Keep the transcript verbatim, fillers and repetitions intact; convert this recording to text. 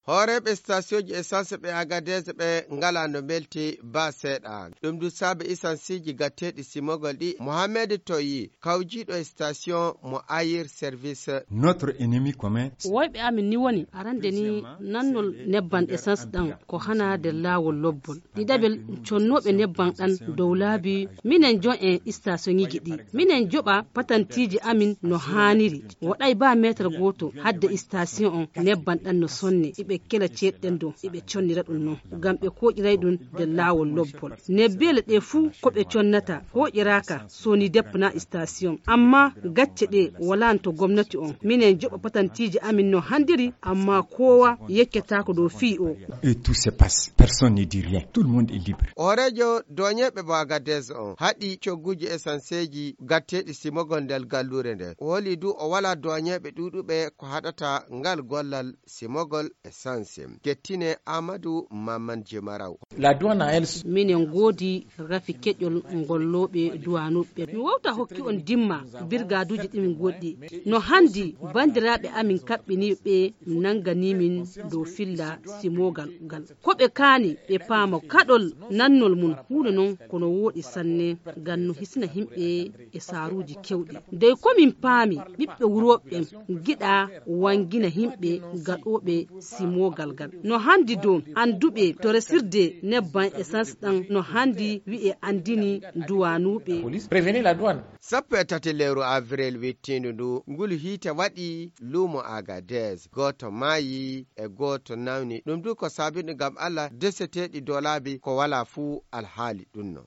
horeɓe station ji essence ɓe Agadez ɓe ngala no belti ba seeɗa ɗum du saabe isansiji gatteɗi simogol ɗi Mohamed Toyi kawjiɗo station mo ayir service. Notre ennemi commun woyɓe amin ni woni arande ni nannol nebban essence ɗan ko hana de lawol lobbol ɗiɗaɓel connoɓe nebban ɗan dow laabi minen jon en station iji ɗi minen joɓa patantiji amin no haniri waɗay ba métre goto hadde station on nebban ɗan no sonne iɓe kela ceeɗɗen do iɓe connira ɗum non ngam ɓe koƴiray ɗum de lawol lobbol nebbele ɗe fuu ko ɓe connata hoƴiraka soni deppna station amma gacce ɗe walan to gomnati on minen joɓa patantiji amin no handiri amma kowa yekketako dow fii o. Et tout se passe, personne ne dit rien, tout le monde est libre. Orejo doñeɓe Agadez on haɗi cogguji essenceji gatteɗi simogol ndel gallure nde woli du o wala doñeɓe ɗuɗuɓe ko haɗata ngal gollal simogol essence. Gettine Amadou Maman Jemaraw. La douane a elle minen godi rafi keƴol golloɓe duwanuɓe mi wawta hokki on dimma birgaduji ɗimin goɗɗi no handi bandiraɓe amin kaɓɓiniɓe nanganimin dow filla simogal gal koɓe kaani ɓe paama kaɗol nannol mum huude non kono woɗi sanne ngam no hisna himɓe e saaruji kewɗi dey komin paami ɓiɓɓe wuroɓe giɗa wangina himɓe gaɗoɓe simogal gal no handi dow anduɓe to resirde nebban essence ɗan no handi wi'e andini duwanuɓe prévenez la douane. sappo e tati lewru avril wittindu ndu ngulu hiite waɗi luumo Agadez goto maayi e goto nawni ɗum du ko saabini ngam Allah deseteɗi dolaabi ko wala fuu alhaali ɗum no